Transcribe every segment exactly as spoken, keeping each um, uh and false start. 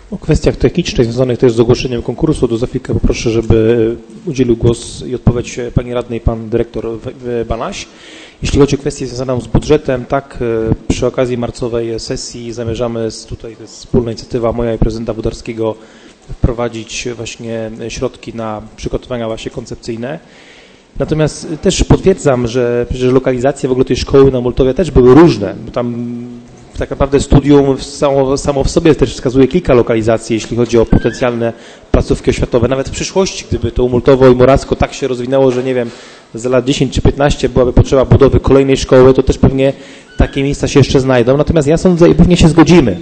O kwestiach technicznych związanych też z ogłoszeniem konkursu to za chwilkę poproszę, żeby udzielił głos i odpowiedź pani radnej, pan dyrektor Banaś. Jeśli chodzi o kwestię związaną z budżetem, tak, przy okazji marcowej sesji zamierzamy, tutaj to jest wspólna inicjatywa moja i prezydenta Włodarskiego, wprowadzić właśnie środki na przygotowania właśnie koncepcyjne. Natomiast też potwierdzam, że przecież lokalizacje w ogóle tej szkoły na Moltowie też były różne. Tam tak naprawdę studium samo, samo w sobie też wskazuje kilka lokalizacji, jeśli chodzi o potencjalne placówki oświatowe. Nawet w przyszłości, gdyby to Multowo i Morawsko tak się rozwinęło, że nie wiem, za lat dziesięć czy piętnaście byłaby potrzeba budowy kolejnej szkoły, to też pewnie takie miejsca się jeszcze znajdą. Natomiast ja sądzę i pewnie się zgodzimy,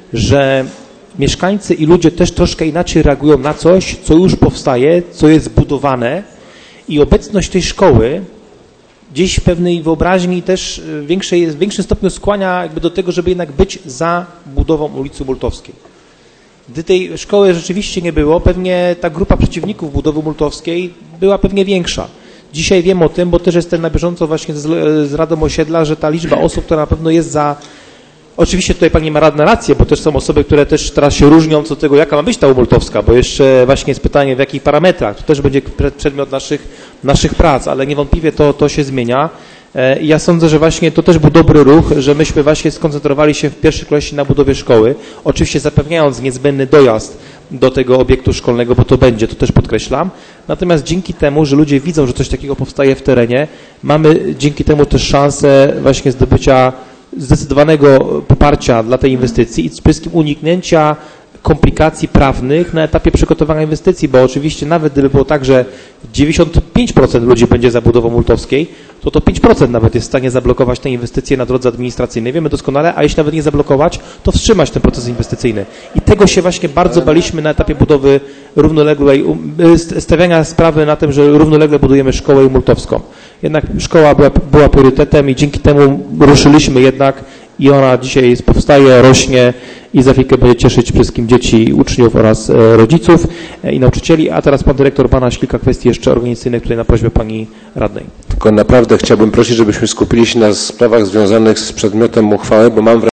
że mieszkańcy i ludzie też troszkę inaczej reagują na coś, co już powstaje, co jest budowane i obecność tej szkoły gdzieś w pewnej wyobraźni też w, większej, w większym stopniu skłania jakby do tego, żeby jednak być za budową ulicy Multowskiej. Gdy tej szkoły rzeczywiście nie było, pewnie ta grupa przeciwników budowy multowskiej była pewnie większa. Dzisiaj wiem o tym, bo też jestem na bieżąco właśnie z, z Radą Osiedla, że ta liczba osób, która na pewno jest za... Oczywiście tutaj pani ma radna rację, bo też są osoby, które też teraz się różnią co do tego, jaka ma być ta Multowska, bo jeszcze właśnie jest pytanie, w jakich parametrach. To też będzie przedmiot naszych, naszych prac, ale niewątpliwie to, to się zmienia. I ja sądzę, że właśnie to też był dobry ruch, że myśmy właśnie skoncentrowali się w pierwszej kolejności na budowie szkoły, oczywiście zapewniając niezbędny dojazd do tego obiektu szkolnego, bo to będzie, to też podkreślam. Natomiast dzięki temu, że ludzie widzą, że coś takiego powstaje w terenie, mamy dzięki temu też szansę właśnie zdobycia zdecydowanego poparcia dla tej inwestycji i przede wszystkim uniknięcia komplikacji prawnych na etapie przygotowania inwestycji, bo oczywiście nawet gdyby było tak, że dziewięćdziesiąt pięć procent ludzi będzie za budową multowskiej, to to pięć procent nawet jest w stanie zablokować te inwestycje na drodze administracyjnej. Wiemy doskonale, a jeśli nawet nie zablokować, to wstrzymać ten proces inwestycyjny. I tego się właśnie bardzo baliśmy na etapie budowy równoległej, stawiania sprawy na tym, że równolegle budujemy szkołę multowską. Jednak szkoła była, była priorytetem i dzięki temu ruszyliśmy jednak i ona dzisiaj powstaje, rośnie i za chwilkę będzie cieszyć wszystkim dzieci, uczniów oraz rodziców i nauczycieli. A teraz pan dyrektor Banaś, kilka kwestii jeszcze organizacyjnych tutaj na prośbę pani radnej. Tylko naprawdę chciałbym prosić, żebyśmy skupili się na sprawach związanych z przedmiotem uchwały, bo mam wrażenie,